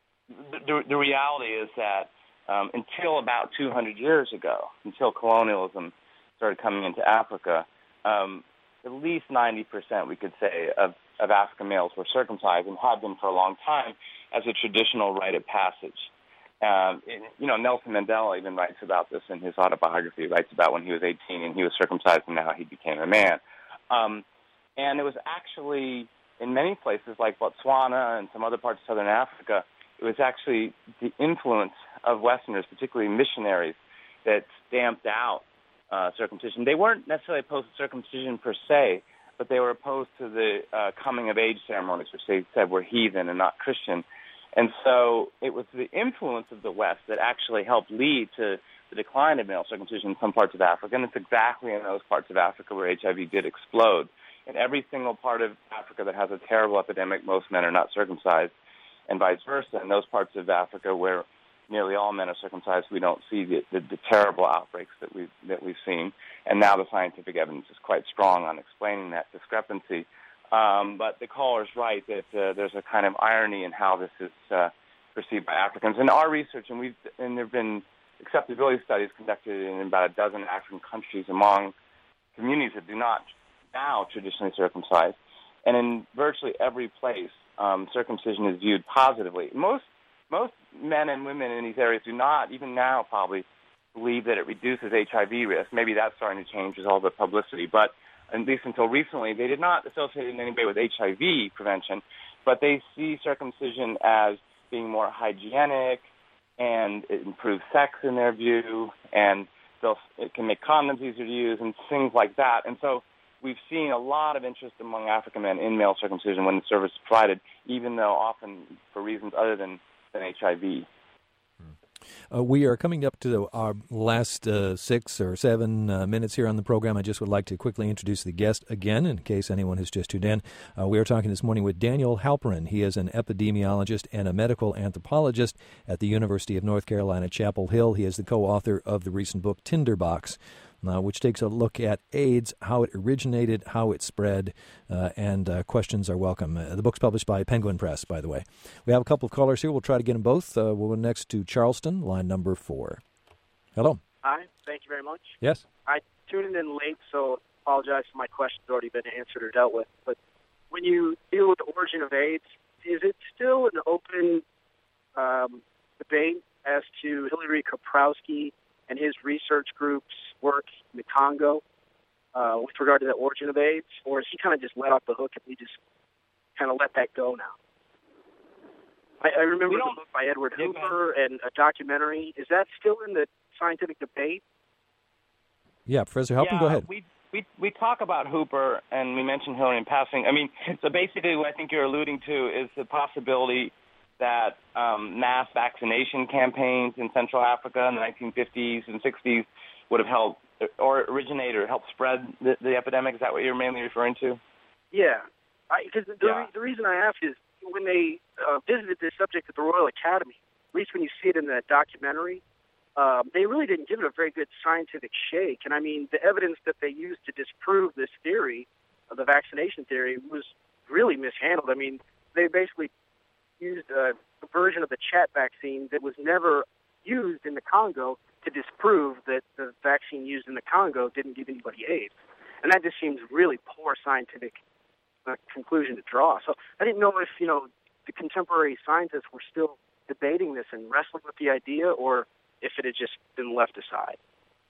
the, the reality is that um, until about two hundred years ago, until colonialism started coming into Africa, um, at least ninety percent, we could say, of, of African males were circumcised and had been for a long time as a traditional rite of passage. Um, it, you know, Nelson Mandela even writes about this in his autobiography. He writes about when he was eighteen and he was circumcised and now he became a man. Um, and it was actually, in many places like Botswana and some other parts of southern Africa, it was actually the influence of Westerners, particularly missionaries, that stamped out uh, circumcision. They weren't necessarily opposed to circumcision per se, but they were opposed to the uh, coming-of-age ceremonies, which they said were heathen and not Christian. And so it was the influence of the West that actually helped lead to the decline of male circumcision in some parts of Africa, and it's exactly in those parts of Africa where H I V did explode. In every single part of Africa that has a terrible epidemic, most men are not circumcised, and vice versa. In those parts of Africa where nearly all men are circumcised, we don't see the, the, the terrible outbreaks that we've, that we've seen. And now the scientific evidence is quite strong on explaining that discrepancy. Um, but the caller's right that uh, there's a kind of irony in how this is uh, perceived by Africans. In our research, and we've and there have been acceptability studies conducted in about a dozen African countries among communities that do not now traditionally circumcise, and in virtually every place, um, circumcision is viewed positively. Most most men and women in these areas do not, even now probably, believe that it reduces H I V risk. Maybe that's starting to change with all the publicity, but at least until recently, they did not associate it in any way with H I V prevention, but they see circumcision as being more hygienic, and it improves sex in their view, and they'll, it can make condoms easier to use, and things like that. And so we've seen a lot of interest among African men in male circumcision when the service is provided, even though often for reasons other than, than H I V. Uh, we are coming up to our last uh, six or seven uh, minutes here on the program. I just would like to quickly introduce the guest again, in case anyone has just tuned in. Uh, we are talking this morning with Daniel Halperin. He is an epidemiologist and a medical anthropologist at the University of North Carolina, Chapel Hill. He is the co-author of the recent book Tinderbox, Uh, which takes a look at AIDS, how it originated, how it spread, uh, and uh, questions are welcome. Uh, the book's published by Penguin Press, by the way. We have a couple of callers here. We'll try to get them both. Uh, we'll go next to Charleston, line number four. Hello. Hi. Thank you very much. Yes. I tuned in late, so apologize if my question's already been answered or dealt with. But when you deal with the origin of AIDS, is it still an open um, debate as to Hillary Kaprowski and his research group's work in the Congo uh, with regard to the origin of AIDS, or is he kind of just let off the hook and we just kind of let that go now? I, I remember the book by Edward Hooper and a documentary. Is that still in the scientific debate? Yeah, Professor Halperin, yeah, go ahead. We, we, we talk about Hooper, and we mentioned Hillary in passing. I mean, so basically what I think you're alluding to is the possibility that um, mass vaccination campaigns in Central Africa in the nineteen fifties and sixties would have helped or originate or helped spread the, the epidemic. Is that what you're mainly referring to? Yeah. Because the, yeah. re- the reason I ask is when they uh, visited this subject at the Royal Academy, at least when you see it in the documentary, um, they really didn't give it a very good scientific shake. And, I mean, the evidence that they used to disprove this theory, of the vaccination theory, was really mishandled. I mean, they basically used a, a version of the chat vaccine that was never used in the Congo to disprove that the vaccine used in the Congo didn't give anybody AIDS. And that just seems really poor scientific uh, conclusion to draw. So I didn't know if, you know, the contemporary scientists were still debating this and wrestling with the idea, or if it had just been left aside.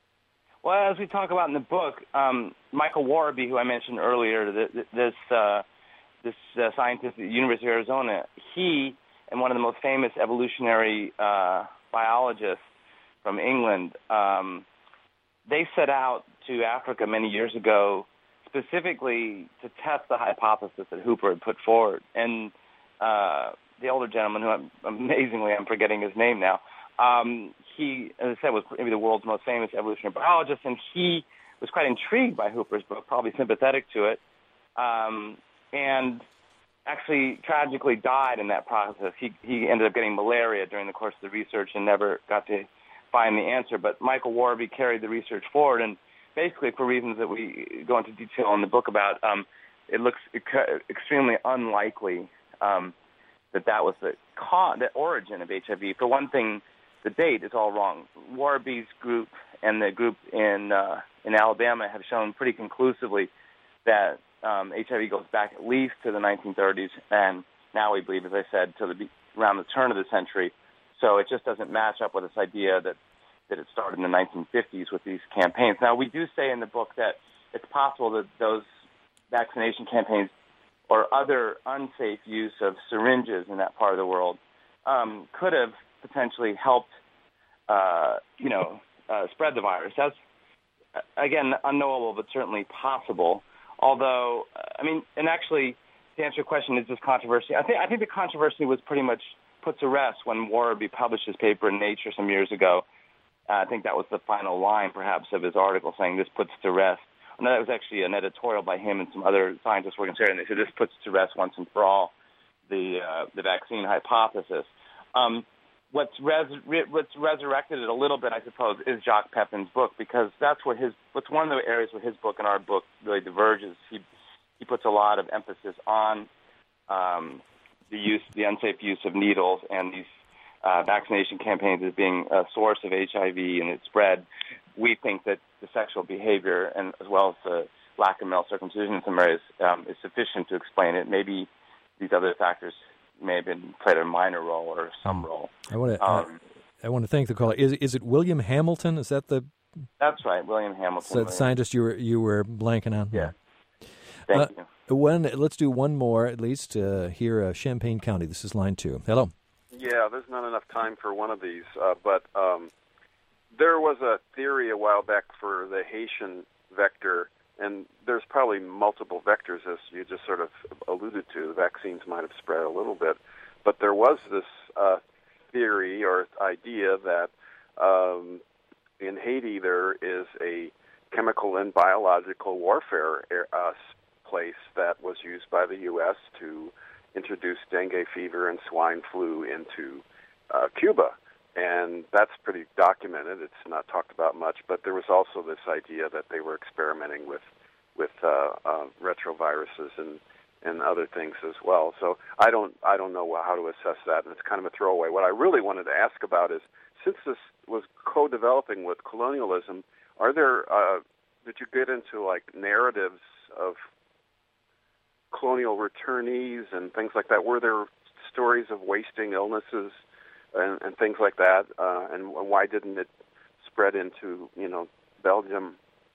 Well, as we talk about in the book, um, Michael Warby, who I mentioned earlier, the, the, this uh, this uh, scientist at the University of Arizona, he and one of the most famous evolutionary uh, biologists from England, um, they set out to Africa many years ago specifically to test the hypothesis that Hooper had put forward. And uh, the older gentleman, who I'm, amazingly I'm forgetting his name now, um, he, as I said, was maybe the world's most famous evolutionary biologist, and he was quite intrigued by Hooper's book, probably sympathetic to it, um, and actually tragically died in that process. He, he ended up getting malaria during the course of the research and never got to find the answer. But Michael Warby carried the research forward, and basically for reasons that we go into detail in the book about, um, it looks extremely unlikely um, that that was the, co- the origin of H I V. For one thing, the date is all wrong. Warby's group and the group in uh, in Alabama have shown pretty conclusively that um, H I V goes back at least to the nineteen thirties, and now we believe, as I said, to the around the turn of the century. So it just doesn't match up with this idea that, that it started in the nineteen fifties with these campaigns. Now, we do say in the book that it's possible that those vaccination campaigns or other unsafe use of syringes in that part of the world um, could have potentially helped, uh, you know, uh, spread the virus. That's, again, unknowable, but certainly possible. Although, I mean, and actually, to answer your question, is this controversy? I think I think the controversy was pretty much put to rest when Warby published his paper in Nature some years ago. Uh, I think that was the final line, perhaps, of his article, saying this puts to rest. No, that was actually an editorial by him and some other scientists working there, and they said this puts to rest once and for all the uh, the vaccine hypothesis. Um, what's res- what's resurrected it a little bit, I suppose, is Jacques Pepin's book, because that's where his what's one of the areas where his book and our book really diverges. He he puts a lot of emphasis on um, the use, the unsafe use of needles and these uh, vaccination campaigns as being a source of H I V and its spread. We think that the sexual behavior and as well as the lack of male circumcision in some areas um, is sufficient to explain it. Maybe these other factors may have been played a minor role or some role. I want to. Um, I want to thank the caller. Is is it William Hamilton? Is that the? That's right, William Hamilton. So the scientist you were you were blanking on. Yeah. Thank uh, you. One, let's do one more at least uh, here, uh, Champaign County. This is line two. Hello. Yeah, there's not enough time for one of these, uh, but um, there was a theory a while back for the Haitian vector, and there's probably multiple vectors, as you just sort of alluded to. Vaccines might have spread a little bit, but there was this uh, theory or idea that um, in Haiti there is a chemical and biological warfare uh, place that was used by the U S to introduce dengue fever and swine flu into uh, Cuba. And that's pretty documented. It's not talked about much, but there was also this idea that they were experimenting with with uh, uh, retroviruses and, and other things as well. So I don't I don't know how to assess that, and it's kind of a throwaway. What I really wanted to ask about is, since this was co-developing with colonialism, are there uh, did you get into like narratives of colonial returnees and things like that? Were there stories of wasting illnesses and, and things like that? Uh, and why didn't it spread into, you know, Belgium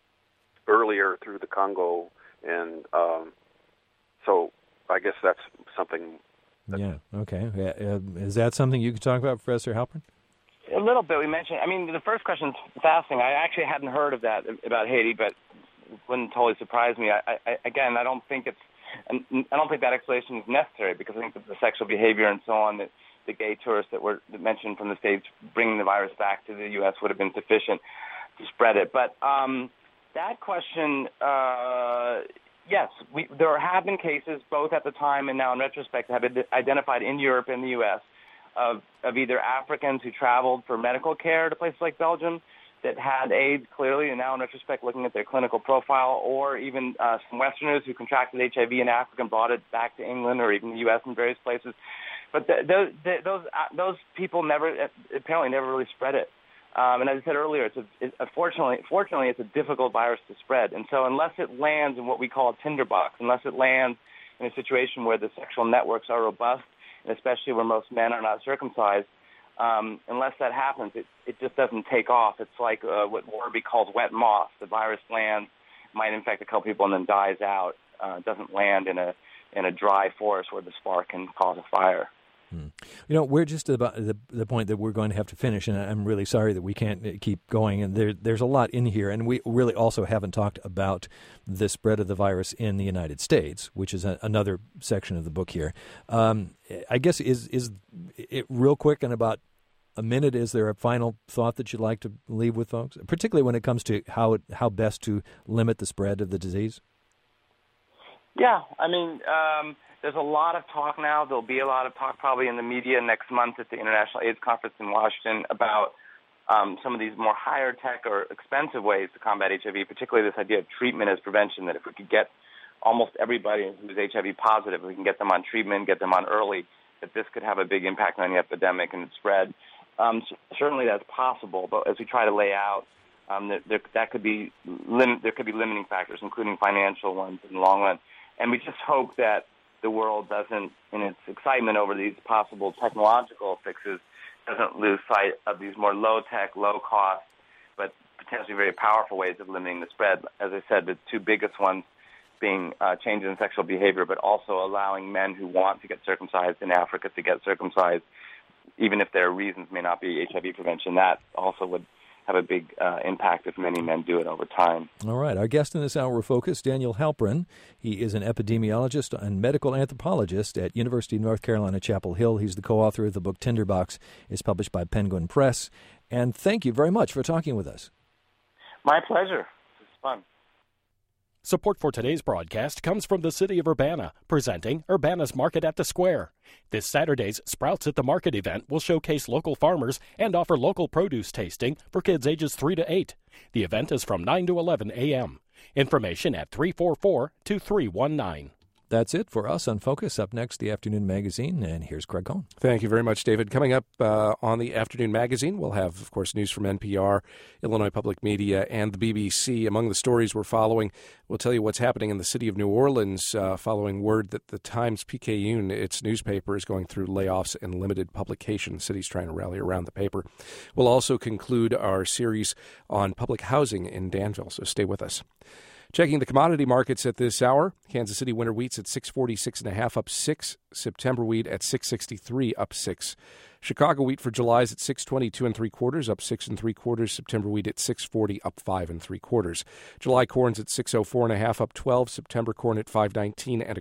earlier through the Congo? And um, so I guess that's something. That yeah, okay. Uh, is that something you could talk about, Professor Halpern? A little bit. We mentioned, I mean, the first question is fascinating. I actually hadn't heard of that, about Haiti, but it wouldn't totally surprise me. I, I, again, I don't think it's And I don't think that explanation is necessary, because I think that the sexual behavior and so on, that the gay tourists that were mentioned from the States bringing the virus back to the U S would have been sufficient to spread it. But um, that question, uh, yes, we, there have been cases, both at the time and now in retrospect, have been identified in Europe and the U S of, of either Africans who traveled for medical care to places like Belgium that had AIDS, clearly, and now in retrospect looking at their clinical profile, or even uh, some Westerners who contracted H I V in Africa and brought it back to England or even the U S in various places. But the, the, the, those uh, those people never, apparently never really spread it. Um, and as I said earlier, it's a, it, fortunately, fortunately, it's a difficult virus to spread. And so unless it lands in what we call a tinderbox, unless it lands in a situation where the sexual networks are robust, and especially where most men are not circumcised, Um, unless that happens, it, it just doesn't take off. It's like uh, what Warby calls wet moth. The virus lands, might infect a couple people, and then dies out. Uh, it doesn't land in a in a dry forest where the spark can cause a fire. Hmm. You know, we're just about the, the point that we're going to have to finish, and I'm really sorry that we can't keep going. And there, there's a lot in here, and we really also haven't talked about the spread of the virus in the United States, which is a, another section of the book here. Um, I guess is is it real quick in about a minute? Is there a final thought that you'd like to leave with folks, particularly when it comes to how it, how best to limit the spread of the disease? Yeah, I mean. Um, There's a lot of talk now. There'll be a lot of talk probably in the media next month at the International AIDS Conference in Washington about um, some of these more higher tech or expensive ways to combat H I V, particularly this idea of treatment as prevention, that if we could get almost everybody who's H I V positive, we can get them on treatment, get them on early, that this could have a big impact on the epidemic and its spread. Um, certainly that's possible, but as we try to lay out, um, there, there, that could be lim- there could be limiting factors, including financial ones in the long run. And we just hope that the world doesn't, in its excitement over these possible technological fixes, doesn't lose sight of these more low-tech, low-cost, but potentially very powerful ways of limiting the spread. As I said, the two biggest ones being uh, changes in sexual behavior, but also allowing men who want to get circumcised in Africa to get circumcised, even if their reasons may not be H I V prevention. That also would have a big uh, impact if many men do it over time. All right. Our guest in this hour of Focus, Daniel Halpern. He is an epidemiologist and medical anthropologist at University of North Carolina, Chapel Hill. He's the co-author of the book Tinderbox. It's published by Penguin Press. And thank you very much for talking with us. My pleasure. It's fun. Support for today's broadcast comes from the City of Urbana, presenting Urbana's Market at the Square. This Saturday's Sprouts at the Market event will showcase local farmers and offer local produce tasting for kids ages three to eight. The event is from nine to eleven a.m. Information at three four four, two three one nine. That's it for us on Focus. Up next, the Afternoon Magazine, and here's Craig Cohn. Thank you very much, David. Coming up uh, on the Afternoon Magazine, we'll have, of course, news from N P R, Illinois Public Media, and the B B C. Among the stories we're following, we'll tell you what's happening in the city of New Orleans uh, following word that the Times-Picayune, its newspaper, is going through layoffs and limited publication. The city's trying to rally around the paper. We'll also conclude our series on public housing in Danville, so stay with us. Checking the commodity markets at this hour, Kansas City winter wheat's at six forty-six and a half, up six. September wheat at six sixty-three, up six. Chicago wheat for July is at six twenty-two and three quarters, up six and three quarters. September wheat at six forty, up five and three quarters. July corn's at six oh four and a half, up twelve. September corn at five nineteen and a